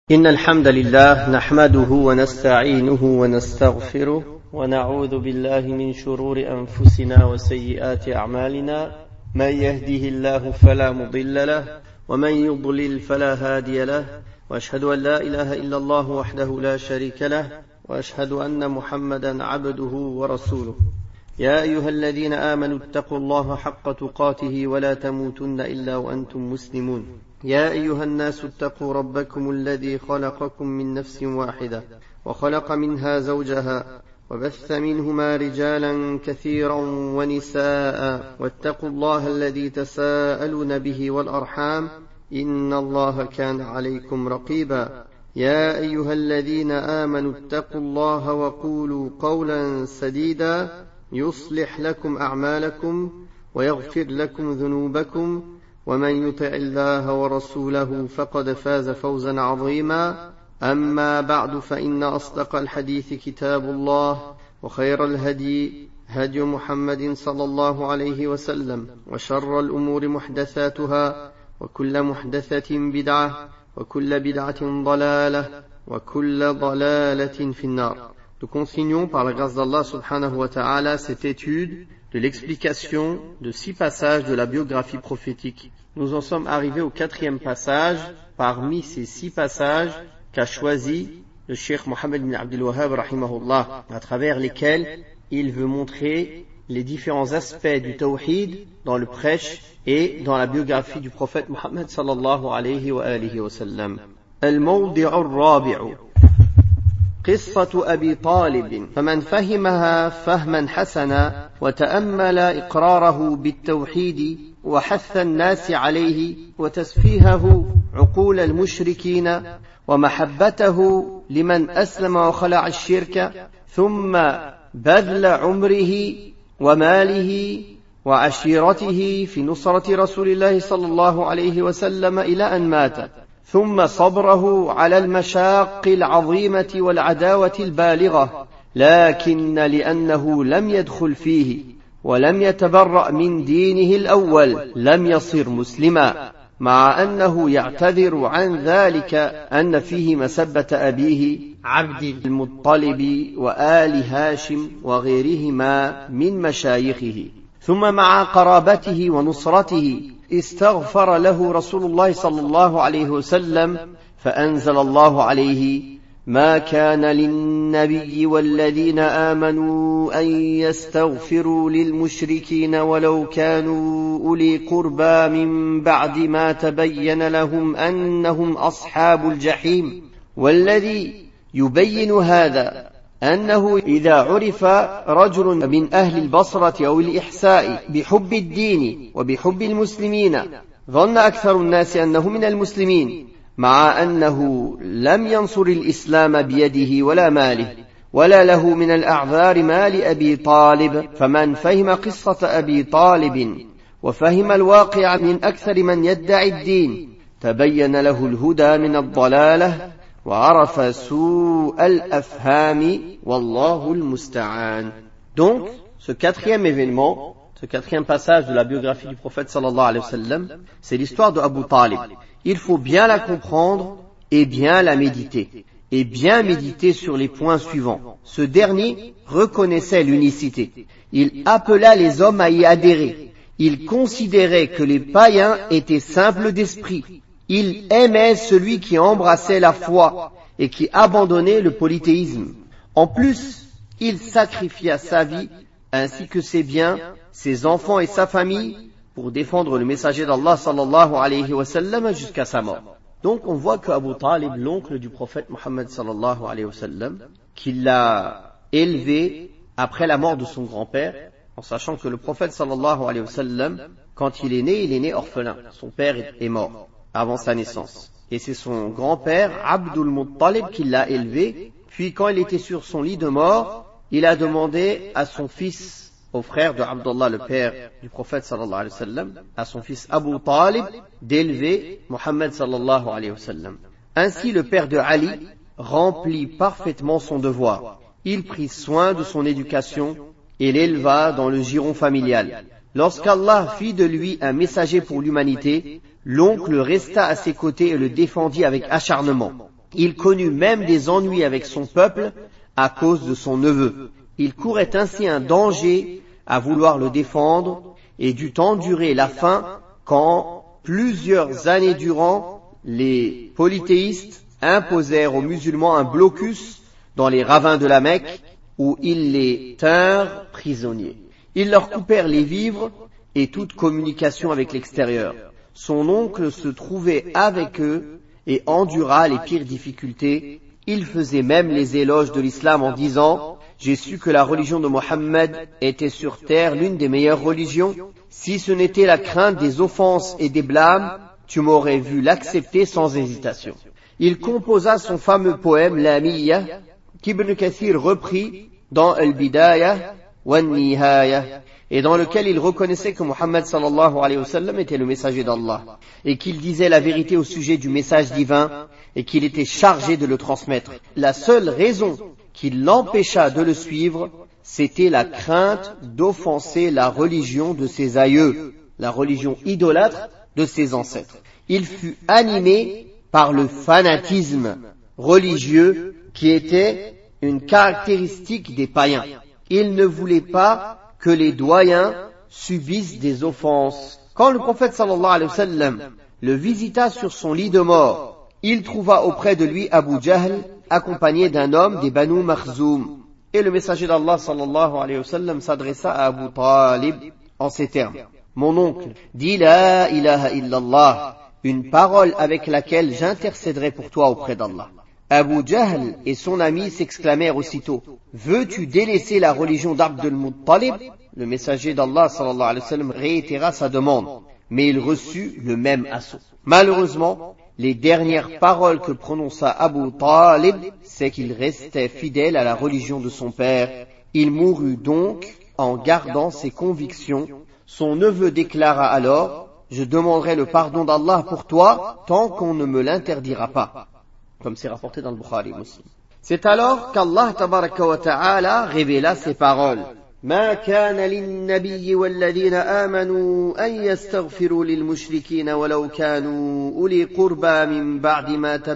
إن الحمد لله نحمده ونستعينه ونستغفره ونعوذ بالله من شرور أنفسنا وسيئات أعمالنا من يهده الله فلا مضل له ومن يضلل فلا هادي له وأشهد أن لا إله إلا الله وحده لا شريك له وأشهد أن محمدا عبده ورسوله يا أيها الذين آمنوا اتقوا الله حق تقاته ولا تموتن إلا وأنتم مسلمون يا أيها الناس اتقوا ربكم الذي خلقكم من نفس واحدة وخلق منها زوجها وبث منهما رجالا كثيرا ونساء واتقوا الله الذي تساءلون به والأرحام إن الله كان عليكم رقيبا يا أيها الذين آمنوا اتقوا الله وقولوا قولا سديدا يصلح لكم أعمالكم ويغفر لكم ذنوبكم ومن يطع الله ورسوله فقد فاز فوزا عظيما أما بعد فإن أصدق الحديث كتاب الله وخير الهدي هدي محمد صلى الله عليه وسلم وشر الأمور محدثاتها وكل محدثة بدعة وكل بدعة ضلالة وكل ضلالة في النار. Nous continuons par la grâce d'Allah subhanahu wa ta'ala cette étude de l'explication de 6 passages de la biographie prophétique. Nous en sommes arrivés au 4e passage parmi ces 6 passages qu'a choisi le Cheikh Mohammed ibn Abdul Wahhab rahimahullah, à travers lesquels il veut montrer les différents aspects du tawhid dans le prêche et dans la biographie du prophète Mohammed sallallahu alayhi wa alihi wa sallam. Al-Mawdi'u ar-Rabi'u قصة أبي طالب فمن فهمها فهما حسنا وتأمل إقراره بالتوحيد وحث الناس عليه وتسفيهه عقول المشركين ومحبته لمن أسلم وخلع الشرك ثم بذل عمره وماله وعشيرته في نصرة رسول الله صلى الله عليه وسلم إلى أن مات ثم صبره على المشاق العظيمة والعداوة البالغة لكن لأنه لم يدخل فيه ولم يتبرأ من دينه الأول لم يصير مسلما مع أنه يعتذر عن ذلك أن فيه مسبة أبيه عبد المطلب وآل هاشم وغيرهما من مشايخه ثم مع قرابته ونصرته استغفر له رسول الله صلى الله عليه وسلم فأنزل الله عليه ما كان للنبي والذين آمنوا أن يستغفروا للمشركين ولو كانوا أولي قربى من بعد ما تبين لهم أنهم أصحاب الجحيم والذي يبين هذا أنه إذا عرف رجل من أهل البصرة أو الإحساء بحب الدين وبحب المسلمين ظن أكثر الناس أنه من المسلمين مع أنه لم ينصر الإسلام بيده ولا ماله ولا له من الأعذار ما لأبي طالب. فمن فهم قصة أبي طالب وفهم الواقع من أكثر من يدعي الدين تبين له الهدى من الضلالة وعرف سوء الأفهام والله المستعان. Donc, ce 4e événement, ce 4e passage de la biographie du prophète sallallahu alayhi wa sallam, c'est l'histoire de Abu Talib. Il faut bien la comprendre et bien la méditer. Et bien méditer sur les points suivants. Ce dernier reconnaissait l'unicité. Il appela les hommes à y adhérer. Il considérait que les païens étaient simples d'esprit. Il aimait celui qui embrassait la foi et qui abandonnait le polythéisme. En plus, il sacrifia sa vie ainsi que ses biens, ses enfants et sa famille pour défendre le messager d'Allah sallallahu alayhi wa sallam jusqu'à sa mort. Donc on voit que Abu Talib, l'oncle du prophète Mohammed sallallahu alayhi wa sallam, qu'il l'a élevé après la mort de son grand-père, en sachant que le prophète sallallahu alayhi wa sallam, quand il est né orphelin. Son père est mort avant sa naissance. Et c'est son grand-père, Abdul Muttalib, qui l'a élevé. Puis quand il était sur son lit de mort, il a demandé à son fils, au frère de Abdullah, le père du prophète sallallahu alayhi wa sallam, à son fils Abu Talib, d'élever Mohammed sallallahu alayhi wa sallam. Ainsi le père de Ali remplit parfaitement son devoir. Il prit soin de son éducation et l'éleva dans le giron familial. Lorsqu'Allah fit de lui un messager pour l'humanité, l'oncle resta à ses côtés et le défendit avec acharnement. Il connut même des ennuis avec son peuple à cause de son neveu. Il courait ainsi un danger à vouloir le défendre et dut endurer la faim quand, plusieurs années durant, les polythéistes imposèrent aux musulmans un blocus dans les ravins de la Mecque où ils les tinrent prisonniers. Ils leur coupèrent les vivres et toute communication avec l'extérieur. Son oncle se trouvait avec eux et endura les pires difficultés. Il faisait même les éloges de l'islam en disant « J'ai su que la religion de Mohammed était sur terre l'une des meilleures religions. Si ce n'était la crainte des offenses et des blâmes, tu m'aurais vu l'accepter sans hésitation. » Il composa son fameux poème Lamiyya qu'Ibn Kathir reprit dans Al-Bidaya wa Nihaya et dans lequel il reconnaissait que Muhammad sallallahu alayhi wa sallam était le messager d'Allah et qu'il disait la vérité au sujet du message divin et qu'il était chargé de le transmettre. La seule raison qui l'empêcha de le suivre, c'était la crainte d'offenser la religion de ses aïeux, la religion idolâtre de ses ancêtres. Il fut animé par le fanatisme religieux qui était une caractéristique des païens. Il ne voulait pas que les doyens subissent des offenses. Quand le prophète sallallahu alayhi wa sallam le visita sur son lit de mort, il trouva auprès de lui Abu Jahl accompagné d'un homme des Banu Makhzoum. Et le messager d'Allah sallallahu alayhi wa sallam s'adressa à Abu Talib en ces termes. Mon oncle, dis la ilaha illallah, une parole avec laquelle j'intercéderai pour toi auprès d'Allah. Abu Jahl et son ami s'exclamèrent aussitôt, veux-tu délaisser la religion d'Abd al-Muttalib? Le messager d'Allah sallallahu alayhi wa sallam réitéra sa demande, mais il reçut le même assaut. Malheureusement, les dernières paroles que prononça Abu Talib, c'est qu'il restait fidèle à la religion de son père. Il mourut donc en gardant ses convictions. Son neveu déclara alors, je demanderai le pardon d'Allah pour toi tant qu'on ne me l'interdira pas. Comme c'est rapporté dans le Bukhari Muslim. C'est alors qu'Allah tabaraka wa ta'ala révéla ces paroles. ما كان للنبي والذين آمنوا أن يستغفروا للمشركين ولو كانوا أولي قربى من بعد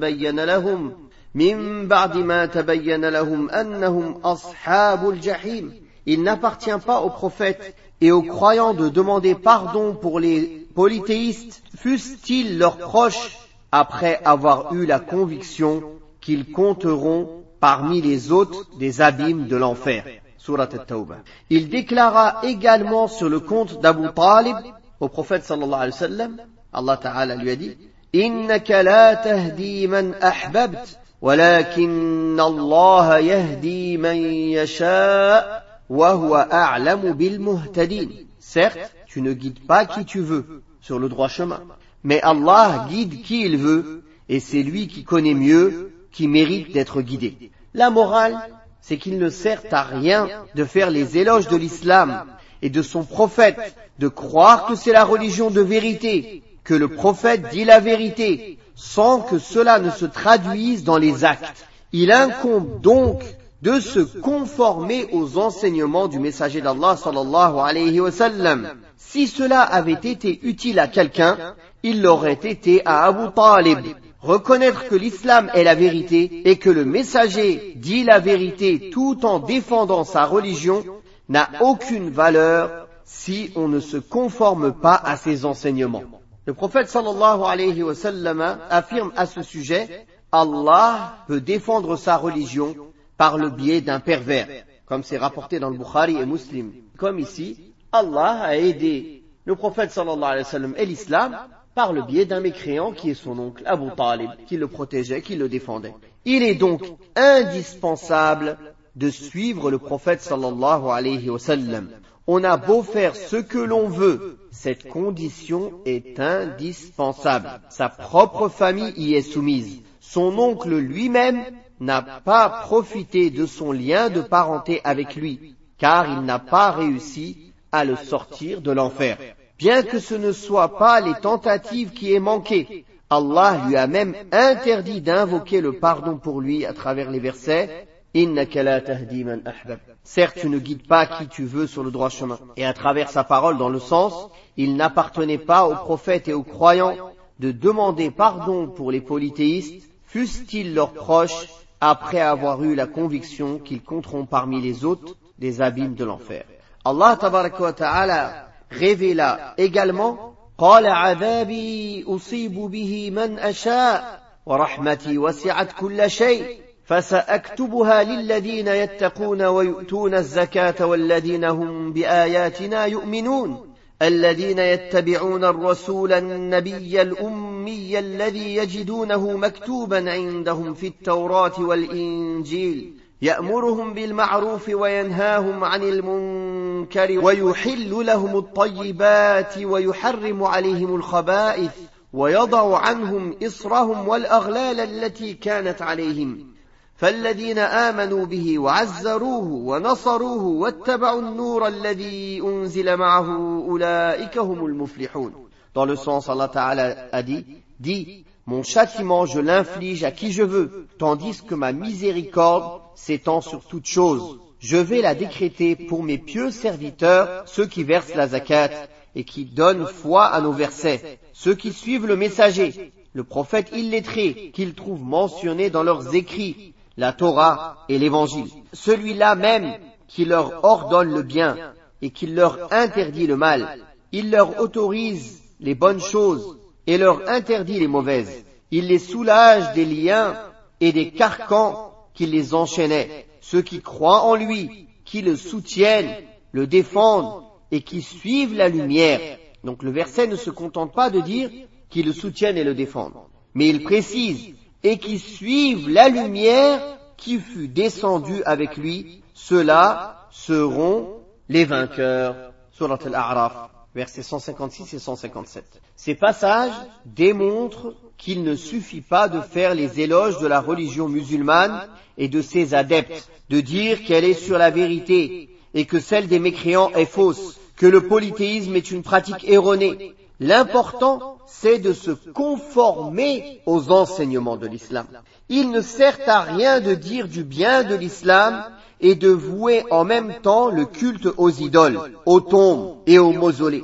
ما تبين لهم أنهم أصحاب الجحيم. Il n'appartient pas aux prophètes et aux croyants de demander pardon pour les polythéistes, fussent-ils leurs proches, après avoir eu la conviction qu'ils compteront parmi les hôtes des abîmes de l'enfer. Surat At-Tawbah. Il déclara également sur le compte d'Abu Talib au prophète sallallahu alayhi wa sallam, Allah Ta'ala lui a dit Innaka la tahdi man ahbabt, walakin Allah yahdi man yasha, wa huwa a'lamu bil muhtadin. Certes, tu ne guides pas qui tu veux sur le droit chemin, mais Allah guide qui il veut, et c'est lui qui connaît mieux, qui mérite d'être guidé. La morale, c'est qu'il ne sert à rien de faire les éloges de l'islam et de son prophète, de croire que c'est la religion de vérité, que le prophète dit la vérité, sans que cela ne se traduise dans les actes. Il incombe donc de se conformer aux enseignements du messager d'Allah sallallahu alayhi wa sallam. Si cela avait été utile à quelqu'un, il l'aurait été à Abu Talib. Reconnaître que l'islam est la vérité et que le messager dit la vérité tout en défendant sa religion n'a aucune valeur si on ne se conforme pas à ses enseignements. Le prophète sallallahu alayhi wa sallam affirme à ce sujet, Allah peut défendre sa religion par le biais d'un pervers, comme c'est rapporté dans le Bukhari et Muslim. Comme ici, Allah a aidé le prophète sallallahu alayhi wa sallam et l'islam par le biais d'un mécréant qui est son oncle Abu Talib, qui le protégeait, qui le défendait. Il est donc indispensable de suivre le prophète sallallahu alayhi wa sallam. On a beau faire ce que l'on veut, cette condition est indispensable. Sa propre famille y est soumise. Son oncle lui-même n'a pas profité de son lien de parenté avec lui, car il n'a pas réussi à le sortir de l'enfer. Bien que ce ne soit pas les tentatives qui aient manqué, Allah lui a même interdit d'invoquer le pardon pour lui à travers les versets « Innaka la tahdi man ahbab » Certes, tu ne guides pas qui tu veux sur le droit chemin. Et à travers sa parole dans le sens, il n'appartenait pas aux prophètes et aux croyants de demander pardon pour les polythéistes, fussent-ils leurs proches, après avoir eu la conviction qu'ils compteront parmi les hôtes des abîmes de l'enfer. Allah tabaraka wa ta'ala révéla également قال عذابي أصيب به من أشاء ورحمتي وسعت كل شيء فسأكتبها للذين يتقون ويؤتون الزكاة والذين هم بآياتنا يؤمنون الذين يتبعون الرسول النبي الأمي الذي يجدونه مكتوبا عندهم في التوراة والإنجيل يأمرهم بالمعروف وينهاهم عن المنكر ويحل لهم الطيبات ويحرم عليهم الخبائث ويضع عنهم إصرهم والأغلال التي كانت عليهم فالذين آمنوا به وعزروه ونصروه واتبعوا النور الذي أنزل معه أولئك هم المفلحون. Dans le sens, Allah Ta'ala a dit, mon châtiment je l'inflige à qui je veux, tandis que ma miséricorde s'étend sur toute chose. Je vais la décréter pour mes pieux serviteurs, ceux qui versent la zakat et qui donnent foi à nos versets, ceux qui suivent le messager, le prophète illettré, qu'ils trouvent mentionné dans leurs écrits, la Torah et l'Évangile. Celui-là même qui leur ordonne le bien et qui leur interdit le mal. Il leur autorise les bonnes choses et leur interdit les mauvaises. Il les soulage des liens et des carcans qui les enchaînaient. Ceux qui croient en lui, qui le soutiennent, le défendent et qui suivent la lumière. Donc le verset ne se contente pas de dire qui le soutiennent et le défendent, mais il précise et qui suivent la lumière qui fut descendue avec lui, ceux-là seront les vainqueurs. Surat Al-A'raf, versets 156 et 157. Ces passages démontrent qu'il ne suffit pas de faire les éloges de la religion musulmane et de ses adeptes, de dire qu'elle est sur la vérité et que celle des mécréants est fausse, que le polythéisme est une pratique erronée. L'important, c'est de se conformer aux enseignements de l'islam. Il ne sert à rien de dire du bien de l'islam et de vouer en même temps le culte aux idoles, aux tombes et aux mausolées.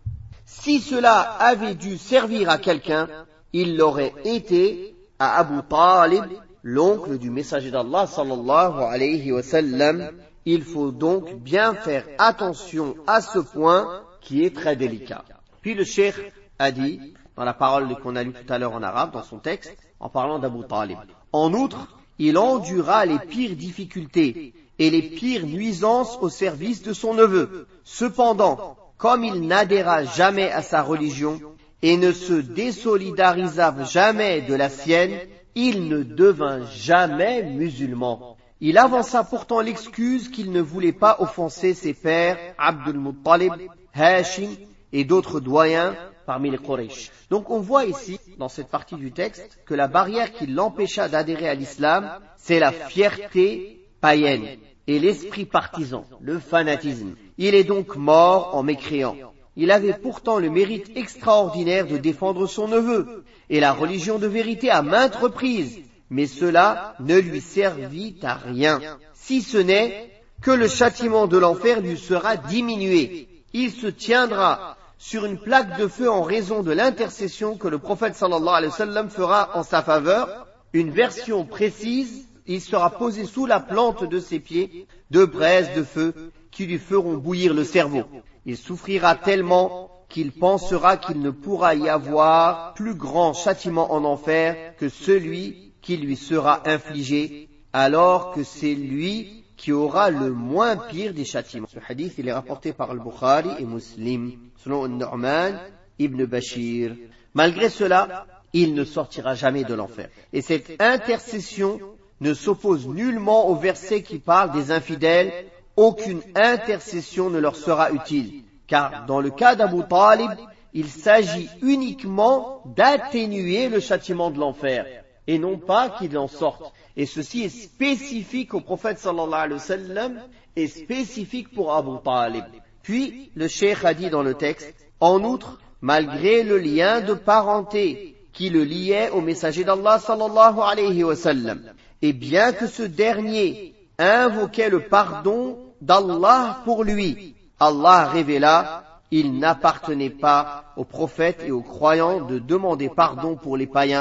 Si cela avait dû servir à quelqu'un, il l'aurait été à Abu Talib, l'oncle du messager d'Allah sallallahu alayhi wa sallam. Il faut donc bien faire attention à ce point qui est très délicat. Puis le cheikh a dit, dans la parole qu'on a lue tout à l'heure en arabe, dans son texte, en parlant d'Abu Talib. En outre, il endura les pires difficultés et les pires nuisances au service de son neveu. Cependant, comme il n'adhéra jamais à sa religion et ne se désolidarisa jamais de la sienne, il ne devint jamais musulman. Il avança pourtant l'excuse qu'il ne voulait pas offenser ses pères, Abdul Muttalib, Hashim et d'autres doyens parmi les Quraysh. Donc on voit ici, dans cette partie du texte, que la barrière qui l'empêcha d'adhérer à l'islam, c'est la fierté païenne et l'esprit partisan, le fanatisme. Il est donc mort en mécréant. Il avait pourtant le mérite extraordinaire de défendre son neveu et la religion de vérité à maintes reprises, mais cela ne lui servit à rien, si ce n'est que le châtiment de l'enfer lui sera diminué. Il se tiendra sur une plaque de feu en raison de l'intercession que le prophète sallallahu alayhi wa sallam fera en sa faveur. Une version précise, il sera posé sous la plante de ses pieds, deux braises de feu qui lui feront bouillir le cerveau. Il souffrira tellement qu'il pensera qu'il ne pourra y avoir plus grand châtiment en enfer que celui qui lui sera infligé, alors que c'est lui qui aura le moins pire des châtiments. Ce hadith, il est rapporté par Al-Bukhari et Muslim, selon An-Nu'man ibn Bashir. Malgré cela, il ne sortira jamais de l'enfer. Et cette intercession ne s'oppose nullement au verset qui parle des infidèles. Aucune intercession ne leur sera utile, car dans le cas d'Abu Talib, il s'agit uniquement d'atténuer le châtiment de l'enfer, et non pas qu'il en sorte. Et ceci est spécifique au prophète sallallahu alayhi wa sallam et spécifique pour Abu Talib. Puis, le cheikh a dit dans le texte, en outre, malgré le lien de parenté qui le liait au messager d'Allah sallallahu alayhi wa sallam, et bien que ce dernier invoquait le pardon d'Allah pour lui, Allah révéla, il n'appartenait pas aux prophètes et aux croyants de demander pardon pour les païens,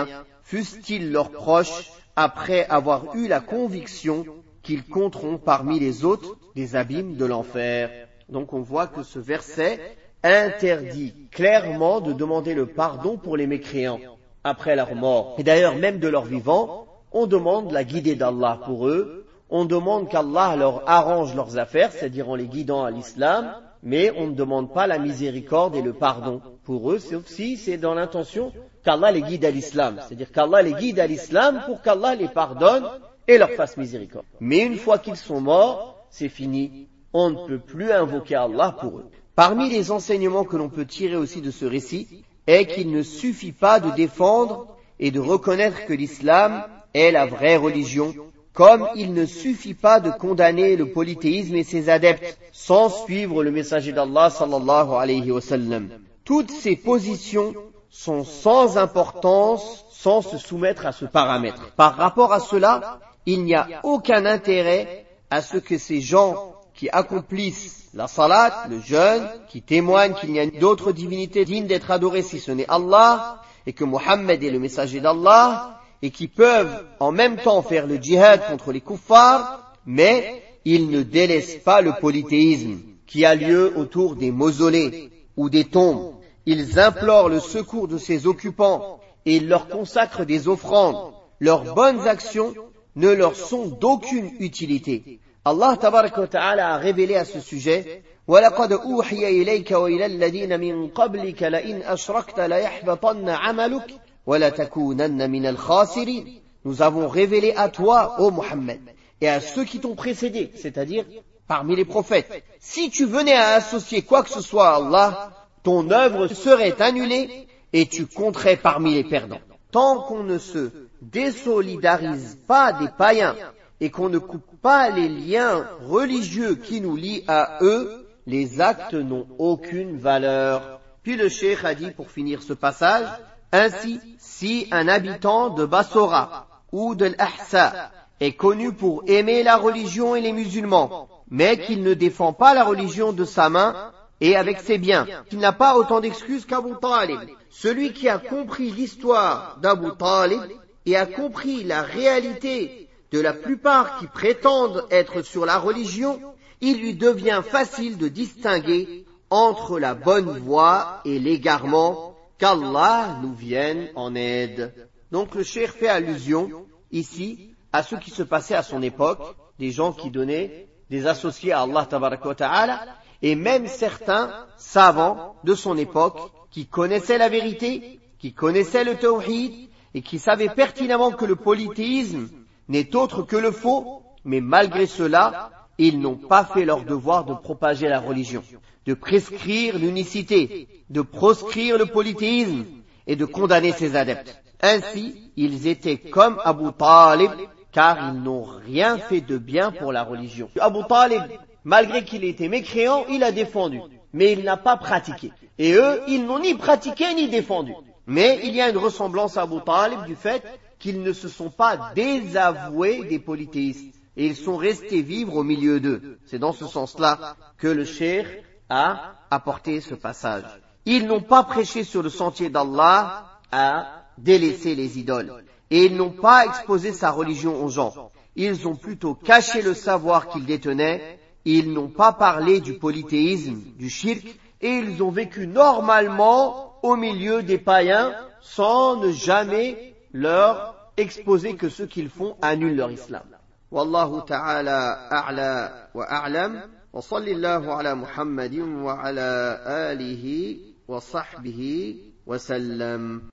fussent-ils leurs proches, après avoir eu la conviction qu'ils compteront parmi les autres des abîmes de l'enfer. Donc on voit que ce verset interdit clairement de demander le pardon pour les mécréants après leur mort. Et d'ailleurs, même de leur vivant, on demande la guidée d'Allah pour eux, on demande qu'Allah leur arrange leurs affaires, c'est-à-dire en les guidant à l'islam, mais on ne demande pas la miséricorde et le pardon pour eux, sauf si c'est dans l'intention qu'Allah les guide à l'islam, c'est-à-dire qu'Allah les guide à l'islam pour qu'Allah les pardonne et leur fasse miséricorde. Mais une fois qu'ils sont morts, c'est fini, on ne peut plus invoquer Allah pour eux. Parmi les enseignements que l'on peut tirer aussi de ce récit est qu'il ne suffit pas de défendre et de reconnaître que l'islam est la vraie religion, comme il ne suffit pas de condamner le polythéisme et ses adeptes sans suivre le messager d'Allah sallallahu alayhi wa sallam. Toutes ces positions sont sans importance sans se soumettre à ce paramètre. Par rapport à cela, il n'y a aucun intérêt à ce que ces gens qui accomplissent la salat, le jeûne, qui témoignent qu'il n'y a d'autres divinités dignes d'être adorées si ce n'est Allah, et que Mohammed est le messager d'Allah, et qui peuvent en même temps faire le djihad contre les kuffars, mais ils ne délaissent pas le polythéisme qui a lieu autour des mausolées ou des tombes. Ils implorent le secours de ses occupants et ils leur consacrent des offrandes. Leurs bonnes actions ne leur sont d'aucune utilité. Allah tabaraka wa ta'ala a révélé à ce sujet وَلَقَدْ أُوحِيَ إِلَيْكَ وَإِلَى الَّذِينَ مِنْ قَبْلِكَ لَئِنْ أَشْرَكْتَ لَيَحْبَطَنَّ عَمَلُكَ وَلَتَكُونَنَّ مِنَ الْخَاسِرِينَ. Nous avons révélé à toi, ô Mohammed, et à ceux qui t'ont précédé, c'est-à-dire parmi les prophètes. Si tu venais à associer quoi que ce soit à Allah, ton œuvre serait annulée et tu compterais parmi les perdants. Tant qu'on ne se désolidarise pas des païens et qu'on ne coupe pas les liens religieux qui nous lient à eux, les actes n'ont aucune valeur. Puis le cheikh a dit pour finir ce passage, ainsi, si un habitant de Bassora ou de l'Ahsa est connu pour aimer la religion et les musulmans, mais qu'il ne défend pas la religion de sa main et avec ses biens, qu'il n'a pas autant d'excuses qu'Abu Talib. Celui qui a compris l'histoire d'Abu Talib et a compris la réalité de la plupart qui prétendent être sur la religion, il lui devient facile de distinguer entre la bonne voie et l'égarement, qu'Allah nous vienne en aide. Donc le cheikh fait allusion ici à ce qui se passait à son époque, des gens qui donnaient des associés à Allah tabaraka wa ta'ala, et même certains savants de son époque qui connaissaient la vérité, qui connaissaient le tawhid, et qui savaient pertinemment que le polythéisme n'est autre que le faux, mais malgré cela, ils n'ont pas fait leur devoir de propager la religion, de prescrire l'unicité, de proscrire le polythéisme et de condamner ses adeptes. Ainsi, ils étaient comme Abu Talib, car ils n'ont rien fait de bien pour la religion. Abu Talib, malgré qu'il était mécréant, il a défendu, mais il n'a pas pratiqué. Et eux, ils n'ont ni pratiqué ni défendu. Mais il y a une ressemblance à Abu Talib du fait qu'ils ne se sont pas désavoués des polythéistes et ils sont restés vivre au milieu d'eux. C'est dans ce sens-là que le cheikh a apporté ce passage. Ils n'ont pas prêché sur le sentier d'Allah à délaisser les idoles et ils n'ont pas exposé sa religion aux gens. Ils ont plutôt caché le savoir qu'ils détenaient, ils n'ont pas parlé du polythéisme, du shirk, et ils ont vécu normalement au milieu des païens sans ne jamais leur exposer que ce qu'ils font annule leur islam. Wallahu ta'ala a'la wa a'lam wa sallallahu ala Muhammadin wa ala alihi wa sahbihi wa sallam.